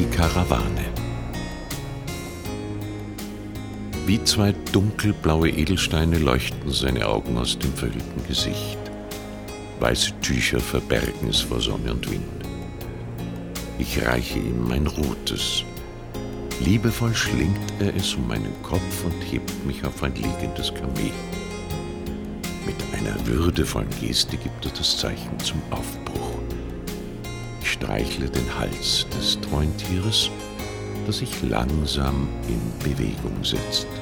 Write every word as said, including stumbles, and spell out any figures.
Die Karawane. Wie zwei dunkelblaue Edelsteine leuchten seine Augen aus dem verhüllten Gesicht. Weiße Tücher verbergen es vor Sonne und Wind. Ich reiche ihm mein rotes. Liebevoll schlingt er es um meinen Kopf und hebt mich auf ein liegendes Kamel. Mit einer würdevollen Geste gibt er das Zeichen zum Aufbruch. Ich streichle den Hals des treuen Tieres, das sich langsam in Bewegung setzt.